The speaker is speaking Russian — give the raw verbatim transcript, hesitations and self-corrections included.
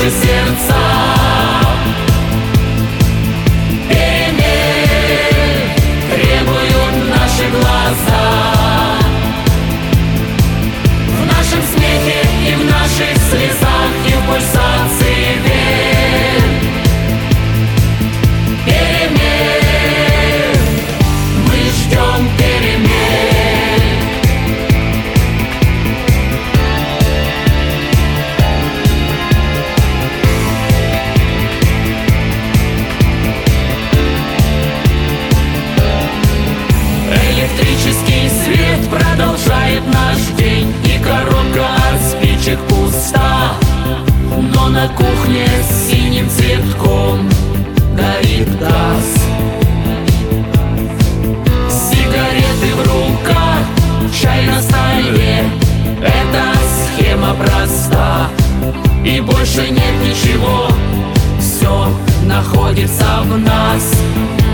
наши сердца. Перемен требуют наши глаза. В нашем смехе и в наших слезах, и в пульсации вен. Перемен, мы ждем перемен. Электрический свет продолжает наш день, и коробка от спичек пуста. Но на кухне с синим цветком горит газ. Сигареты в руках, чай на столе. Эта схема проста, и больше нет ничего. Все находится в нас.